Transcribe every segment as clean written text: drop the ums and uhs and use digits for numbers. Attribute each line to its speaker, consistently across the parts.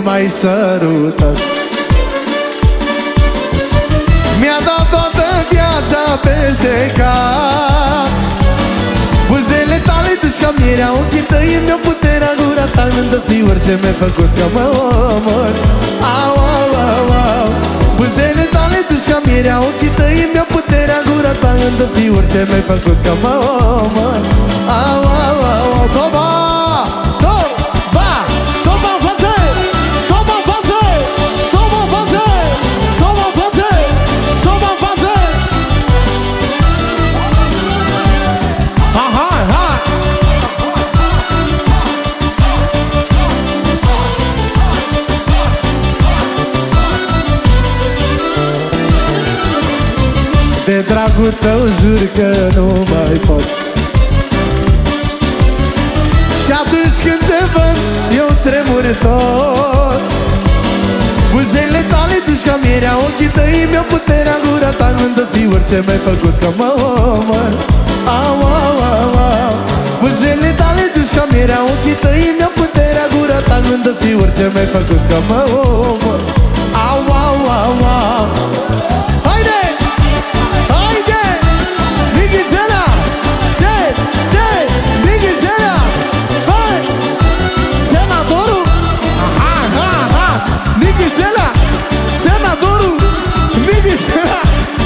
Speaker 1: m-ai sărutat. Mi-a dat toată viața peste cap. Buzele tale duci ca mierea, ochii tăi mi-au puterea, gura ta lândă fi orice mi-ai făcut că mă omor. Au, au, au, au. Buzele tale duci ca mierea, ochii tăi mi-au puterea, gura ta lândă fi orice mi-ai făcut că mă omor. Au, au, au, au. Toba! Toba! Toba în față! Toba în față! Toba în față! Toba în față! Toba în față! Aha, aha! De dragul tău jur că nu mai pot. Și atunci când te văd, eu tremur tot. Buzele tale duci ca mierea, ochii tăi mi-au puterea, gura ta lândă fi orice mi-ai făcut că mă omor. Au, au, au, au. Buzele tale duci ca mierea, ochii tăi mi-au puterea, gura ta lândă fi orice mi-ai făcut că mă omor. Au, au, au, au. Haide! Haide! Nigizela! De! Nigizela! Hai! Senatorul! Aha, aha, aha! Nigizela! Senatorul! Nigizela!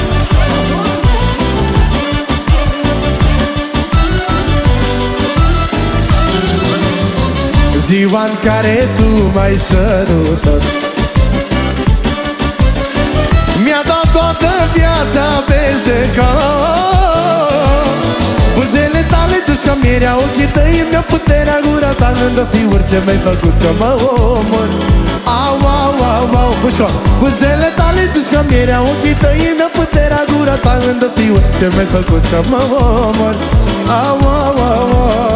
Speaker 1: Ziua în care tu m-ai sărutat, mi-a dat toată viața peste cap. Buzele tale duci ca mierea, ochii tăi mi-au puterea, gura ta lândă fi orice mi-ai făcut că mă omor. Au, au, au, au. Pușco! Buzele tale duci ca mierea, ochii tăi mi-au puterea, gura ta lândă fi orice mi-ai făcut că mă omor. Au, au, au, au.